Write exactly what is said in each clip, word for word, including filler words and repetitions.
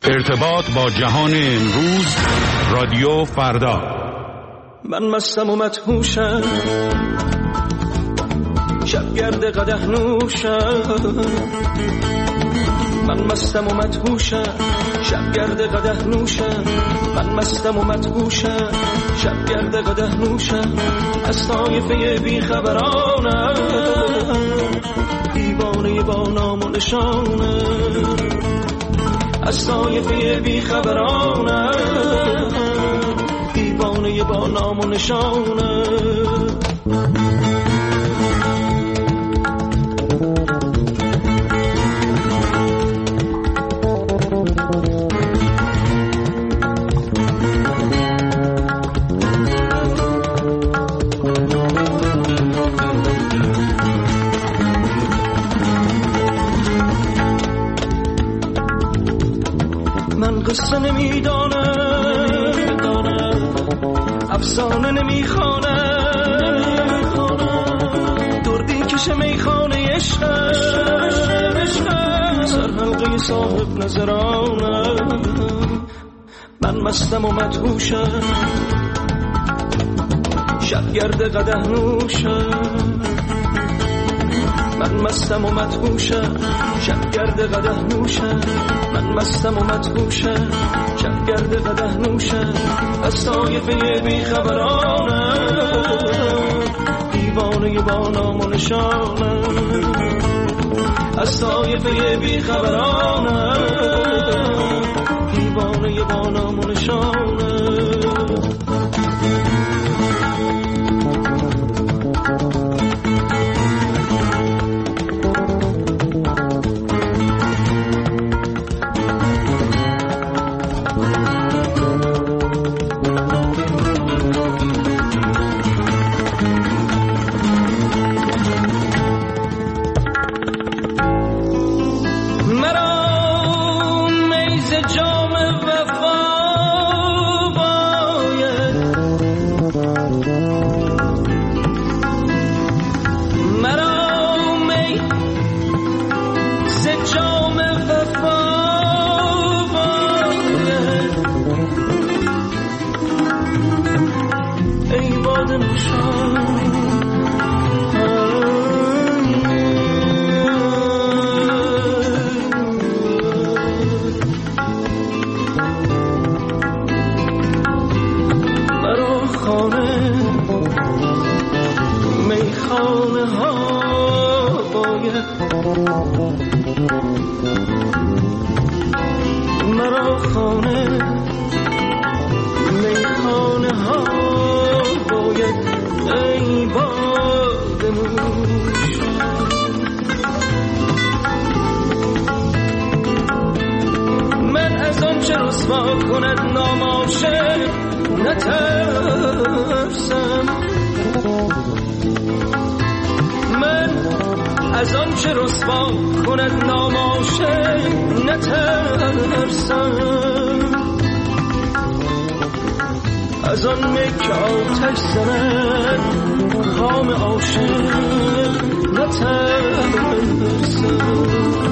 ارتباط با جهان امروز، رادیو فردا. من مستم و مدهوشم، شبگرد قدح نوشم. من مستم و مدهوشم، شبگرد قدح نوشم. من مستم و مدهوشم، شبگرد قدح نوشم. از طایفه بیخبرانم، دیوانه با نام و نشانم. از طایفه بیخبرانم، دیوانه با نام و نشانم. من قصه نمیدانم، افسانه نمیخوانم. دردی کش میخانه عشقم، سر حلقه صاحب نظرانم. من مستم و مدهوشم، شبگرد قدح نوشم. من مستم و مدهوشم، شبگرد قدح نوشم. من مستم و مدهوشم، شبگرد قدح نوشم. از طایفه بیخبرانم، دیوانه با نام و نشانم. از طایفه بیخبرانم، دیوانه با نام و نشانم. مرا خانه میخانه ها باید، ای باد نوش. من از آن چه رسوا کند نام عاشق نترسم. من از آن چه رسوا کند نام عاشق نترسم. از آن مک آتش زند خام عاشق نترسم.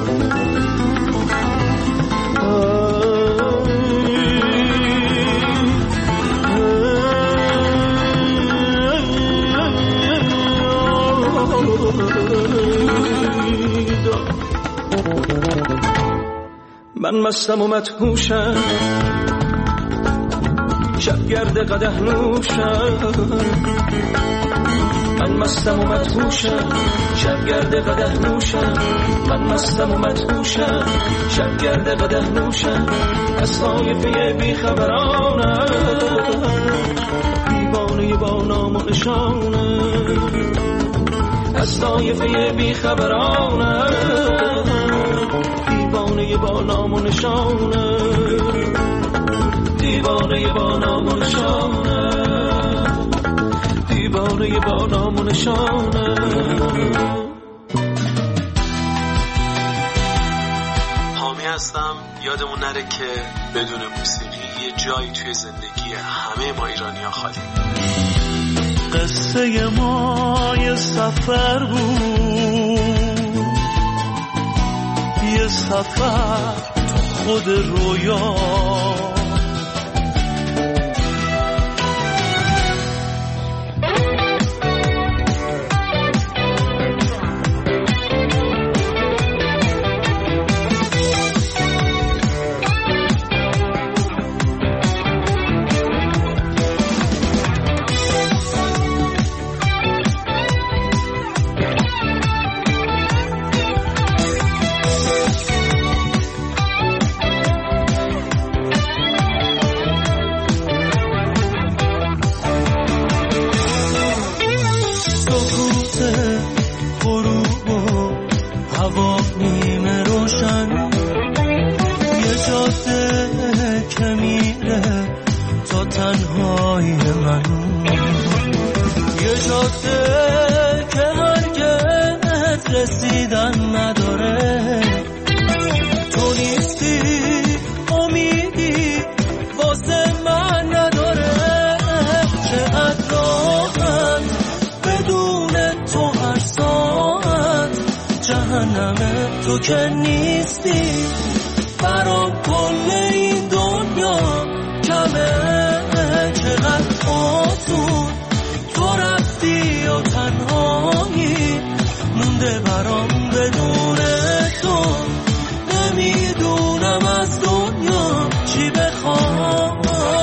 من مستم و مدهوشم، شبگرد قدح نوشم. من مستم و مدهوشم، شبگرد قدح نوشم. من مستم و مدهوشم، شبگرد قدح نوشم. از طایفه بیخبرانم، دیوانه با نام و نشانم. از طایفه بیخبرانم، دیوانه با نام و نشانم. دیوانه با نام و نشانم. دیوانه با نام و نشانم. حامی هستم. یادمون نره که بدون موسیقی یه جایی توی زندگی همه ما ایرانی‌ها خالی. قصه ما یه سفر بود، یه سفر خود رویا. تو که نیستی برام کل این دنیا کمه، چقدر آسون تو رفتی و تنهایی مونده برام بدون تو. نمیدونم از دنیا چی بخوام.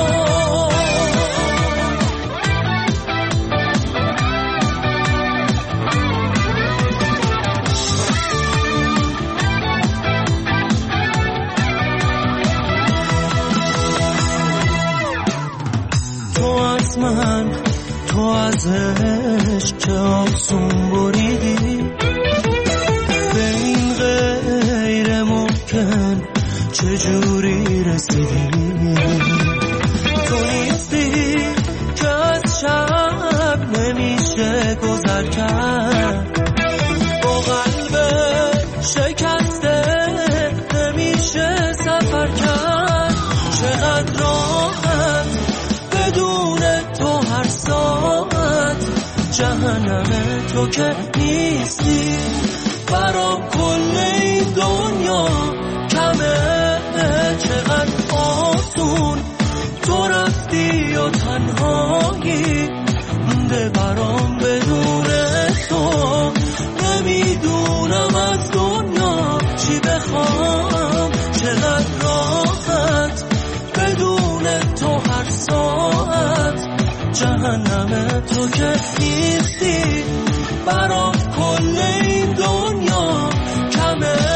من تو از عشق که آسون بریدی، به این غیر ممکن چجوری رسیدی. تو نیستی که از شب نمیشه گذر کرد، با قلب شکسته نمیشه سفر کرد. چقدر راحت بدون تو هر ساعت، جهنم تو که نیستی برام کل این دنیا کمه. چقدر آسون تو رفتی و تنهایی مونده برام بدون تو. نمیدونم از دنیا چی بخوام. چقدر راحت بدون تو هر ساعت، جهنم تو که نیستی برام کل این دنیا کمه.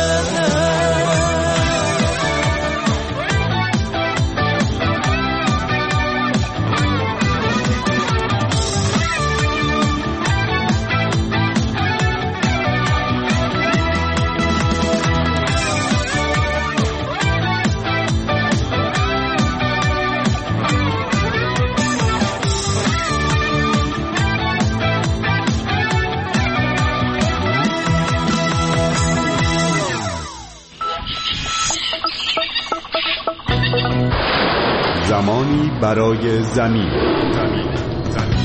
زمانی برای زمین. زمین. زمین.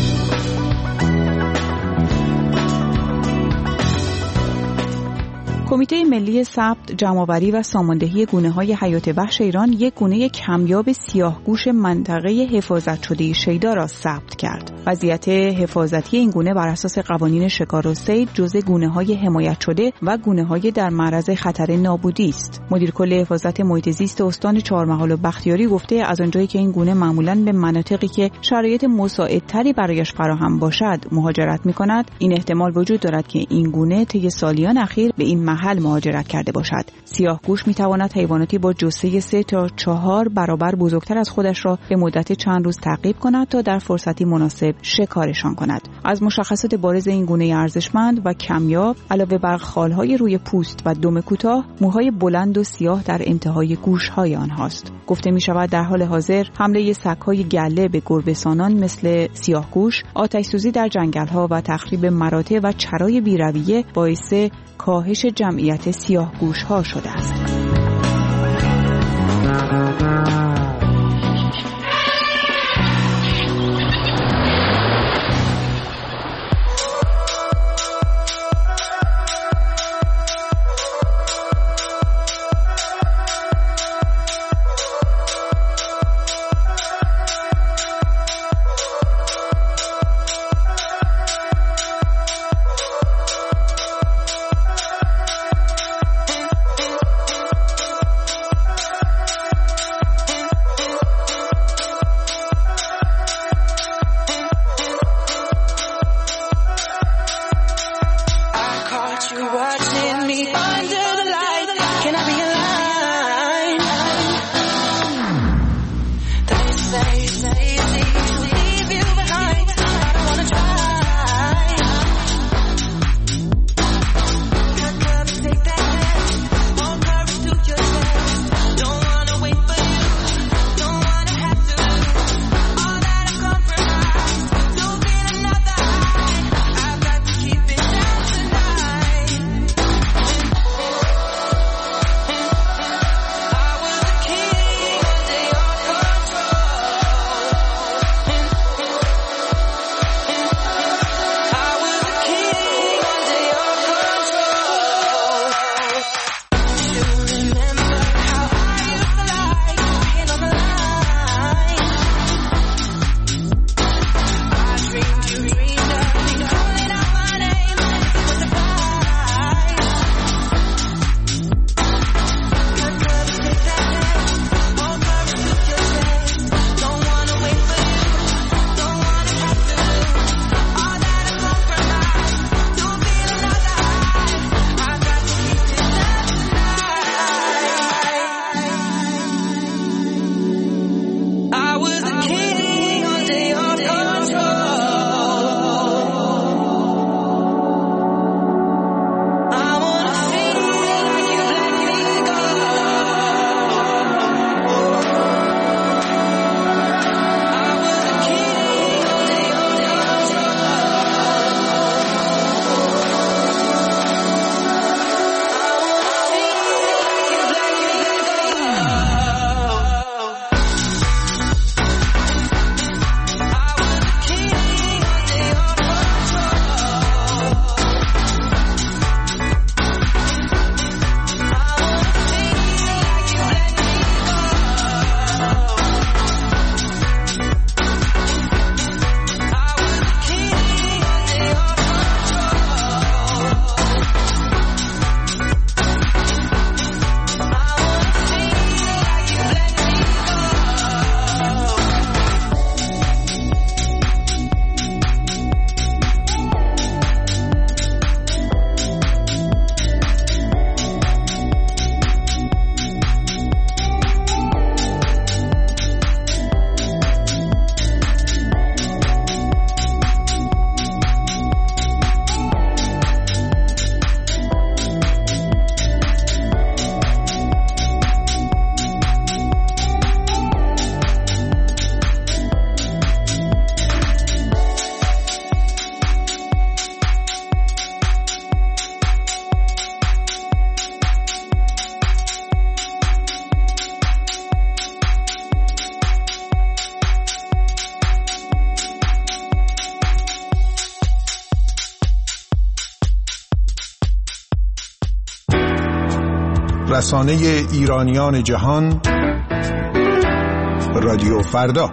کمیته ملی ثبت، جمع‌آوری و ساماندهی گونه‌های حیات وحش ایران یک گونه کمیاب سیاهگوش منطقه حفاظت شده شیدا را ثبت کرد. وضعیت حفاظتی این گونه بر اساس قوانین شکار و صید جزء گونه‌های حمایت شده و گونه‌های در معرض خطر نابودی است. مدیر کل حفاظت محیط زیست استان چهارمحال و بختیاری گفته از آنجایی که این گونه معمولاً به مناطقی که شرایط مساعدتری برایش فراهم باشد مهاجرت می‌کند، این احتمال وجود دارد که این گونه طی سالیان اخیر به این محل مهاجرت کرده باشد. سیاهگوش می‌تواند حیواناتی با جثه سه تا چهار برابر بزرگتر از خودش را به مدت چند روز تعقیب کند تا در فرصتی مناسب شکارشان کند. از مشخصات بارز این گونه ارزشمند و کمیاب علاوه بر خالهای روی پوست و دم کوتاه، موهای بلند و سیاه در انتهای گوش‌های آنهاست. گفته می‌شود در حال حاضر حمله سگ‌های گله به گربه‌سانان مثل سیاهگوش، آتش‌سوزی در جنگل‌ها و تخریب مراتع و چرای بی‌رویه باعث کاهش جمعیت سیاهگوش‌ها شده است. رسانه ایرانیان جهان، رادیو فردا.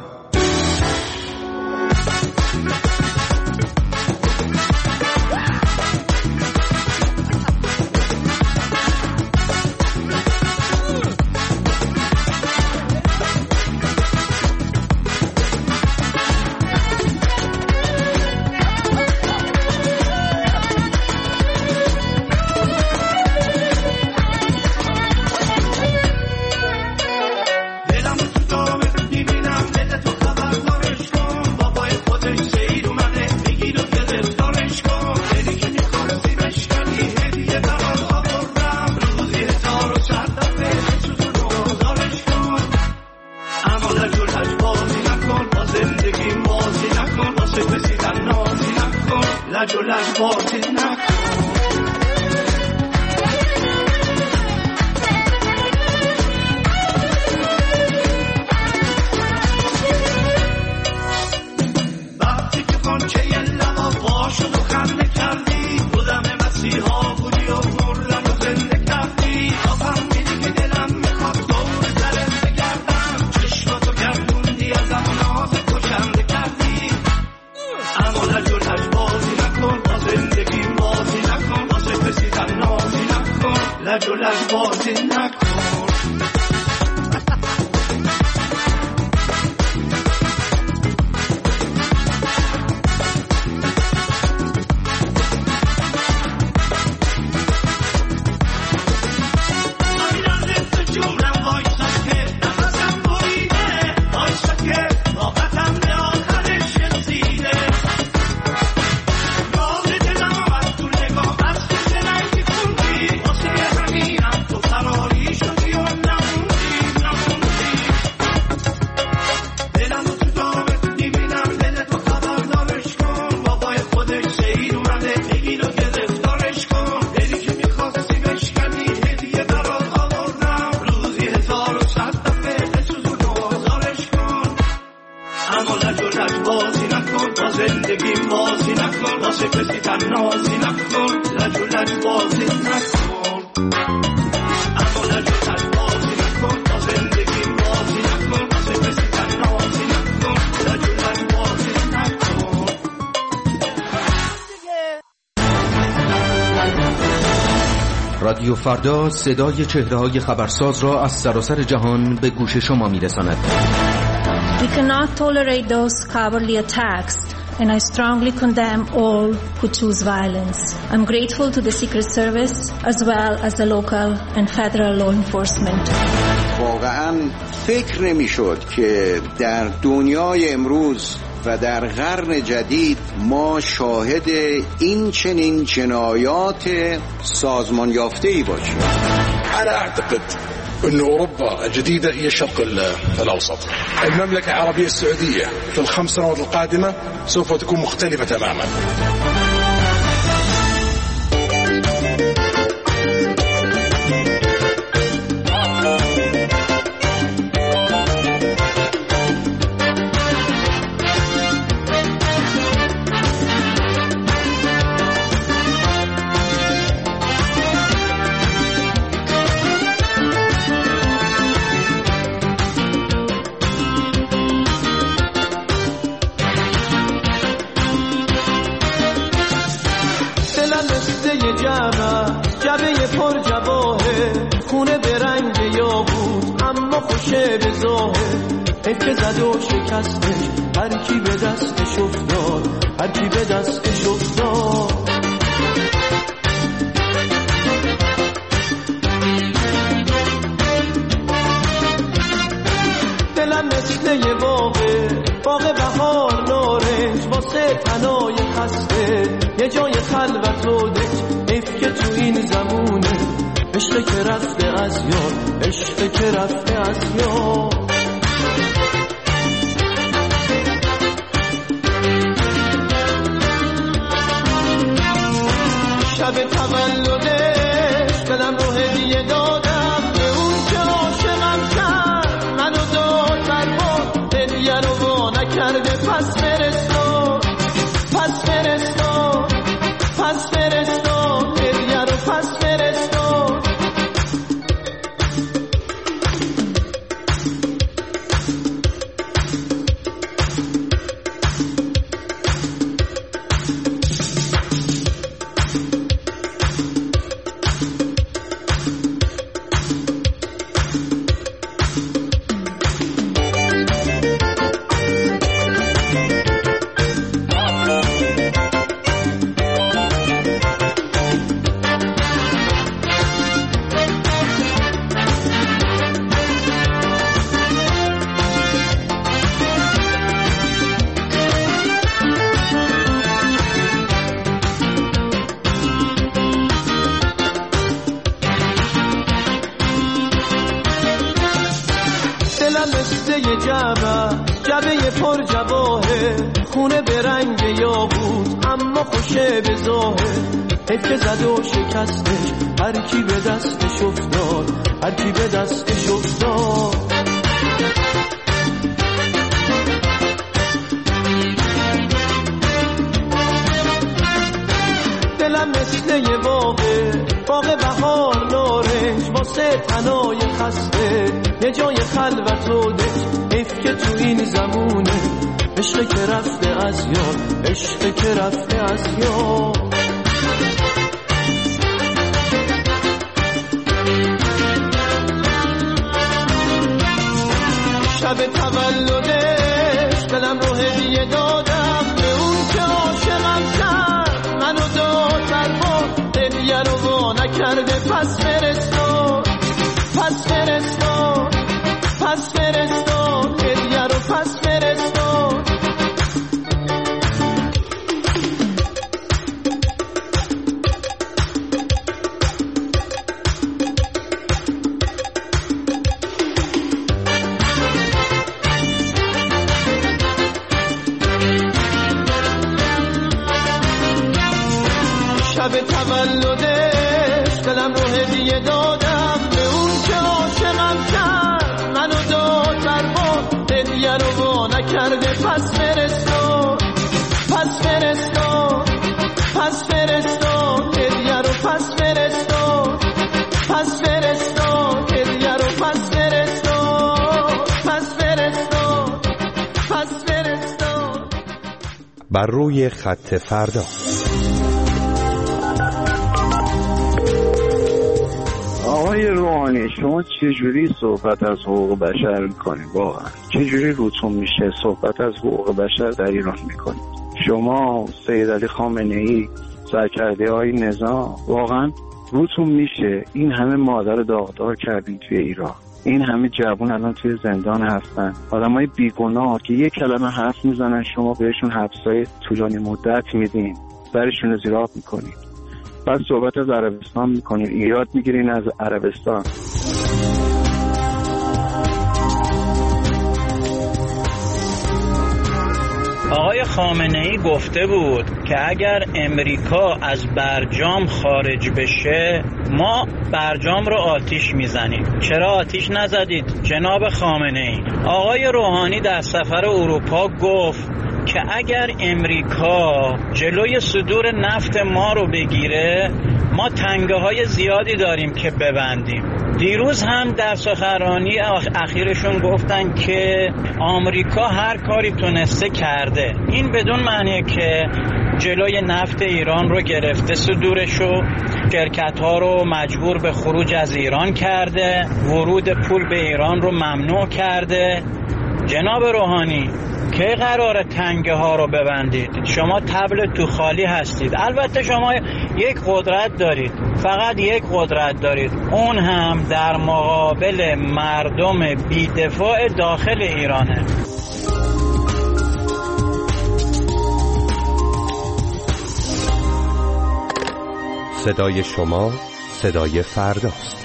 رادیو فردا صدای چهره‌های خبرساز را از سراسر جهان به گوش شما می‌رساند. We cannot tolerate those cowardly attacks and I strongly condemn all who choose violence. I'm grateful to the Secret Service as well as the local and federal law enforcement. واقعاً فکر نمی‌شد که در دنیای امروز و در قرن جدید ما شاهد این چنین جنایات سازمان یافته‌ای باشیم. أنا أعتقد أن أوروبا الجديدة هي الشرق الأوسط. المملكة العربية السعودية في الخمس سنوات القادمة سوف تكون مختلفة تماماً. جبه پر جواهه خونه به رنگ یاقوت اما خوشه به ظاهر تکه زد و شکستش هر کی به دستش افتاد هر کی به دستش افتاد دلم مثل یه باغه باغ بهار نارنج واسه تنای خسته یه جای خلوت و دک حیف که تو این زمونه عشق که رفته از یاد عشق که رفته از یاد شب تولدش دلم رو هدیه دادم به اون که عاشقم کرد منو داد برباد هدیه رو وا نکرده پس فرستاد پس فرستاد پس فرستاد هدیه رو پس فرستاد دلم مثل یه جبه جبه پر جواهه، خونه به رنگ یاقوت اما خوشه به ظاهر. حیف که زد و شکستش هر کی به دستش افتاد، هر کی به دستش افتاد. دلم مثل یه باغه، باغ بهار نارنج، واسه تنای خسته یه جای خلوت و دک. حیف که تو این زمونه عشق که رفته از یاد، عشق که رفته از یاد. شب تولدش دلم رو هدیه دادم به اون که عاشقم کرد، منو داد در با هدیه رو وا نکرده. پس فرستاد، پس فرستاد، پس فرستاد هدیه رو، پس فرستاد. شب تولدش دلم رو هدیه دادم به اون که عاشقم کرد، منو داد در با هدیه رو وا نکرده. پس فرستاد، پس فرستاد، پس فرستاد هدیه رو، پس فرستاد، پس فرستاد هدیه رو، پس فرستاد، پس فرستاد، پس فرستاد. بر روی خط فردا. آقای روحانی، شما چجوری صحبت از حقوق بشر میکنید؟ واقعا چجوری روتون میشه صحبت از حقوق بشر در ایران میکنید؟ شما سید علی خامنه ای سرکرده های نظام، واقعا روتون میشه این همه مادر داغدار کردین توی ایران، این همه جوون الان توی زندان هستن، آدمای بیگناه که یک کلمه حرف میزنن شما بهشون حبسای طولانی مدت میدین، سرشون رو زیراب میکنید. بعد صحبت از عربستان میکنید، ایراد میگیرین از عربستان. آقای خامنه ای گفته بود که اگر امریکا از برجام خارج بشه ما برجام رو آتیش میزنیم. چرا آتیش نزدید جناب خامنه ای؟ آقای روحانی در سفر اروپا گفت که اگر امریکا جلوی صدور نفت ما رو بگیره ما تنگه های زیادی داریم که ببندیم. دیروز هم در سخنرانی اخیرشون گفتن که آمریکا هر کاری تونسته کرده. این بدون معنیه که جلوی نفت ایران رو گرفته صدورشو، شرکت ها رو مجبور به خروج از ایران کرده، ورود پول به ایران رو ممنوع کرده. جناب روحانی کی قراره تنگه ها رو ببندید؟ شما طبل تو خالی هستید. البته شما یک قدرت دارید، فقط یک قدرت دارید، اون هم در مقابل مردم بی‌دفاع داخل ایرانه. صدای شما صدای فرداست.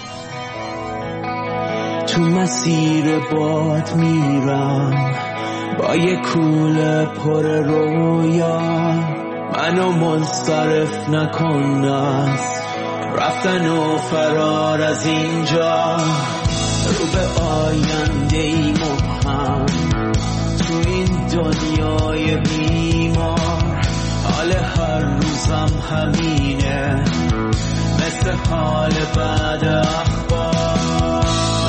تو مسیر باد میرم با یه کوله پر رویا، منو منصرف نکن از رفتن و فرار از اینجا، رو به آینده ای مبهم تو این دنیای بیمار. حال هر روزم همینه مثل حال بعد اخبار.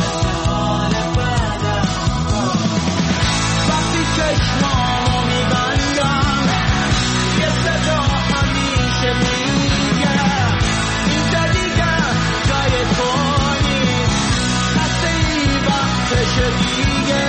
چشمامو میبندم یه صدا همیشه میگه اینجا دیگه جای تو نیست، خسته ای وقتشه دیگه.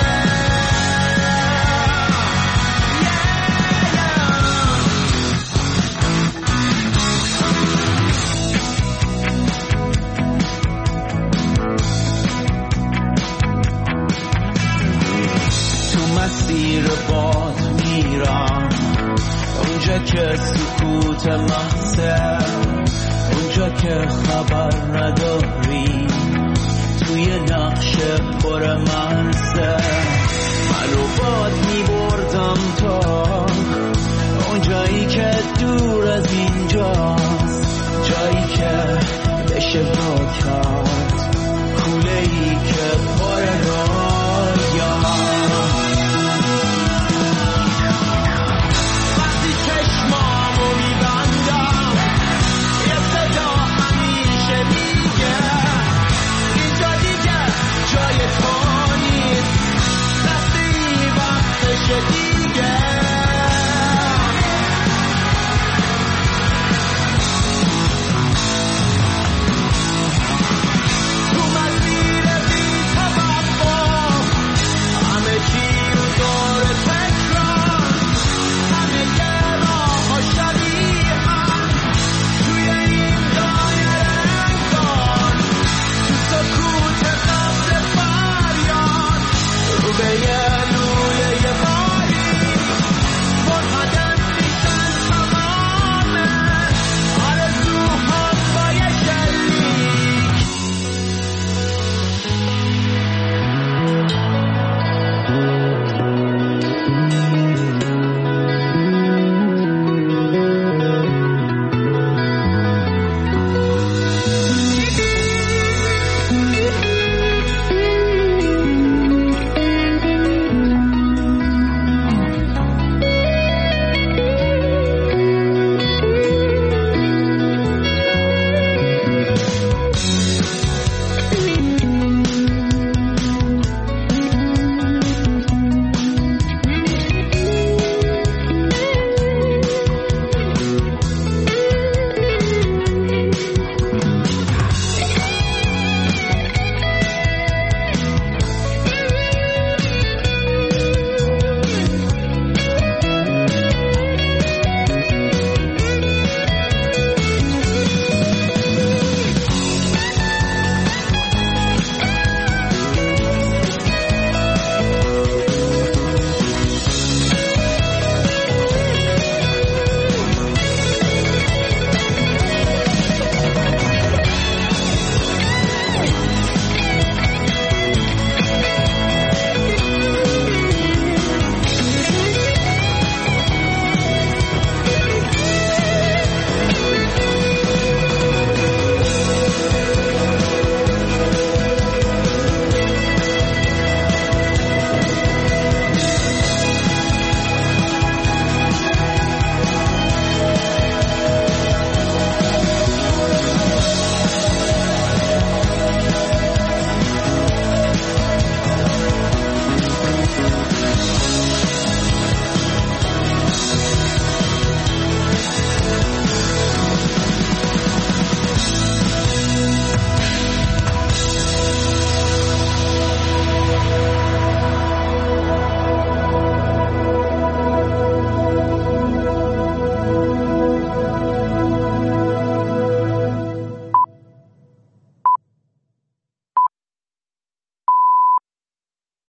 تو مسیر باد میرم اونجا که سکوت محضه، اونجا که خبر نداری توی نقشه پر مرزه منو باد میبردم تا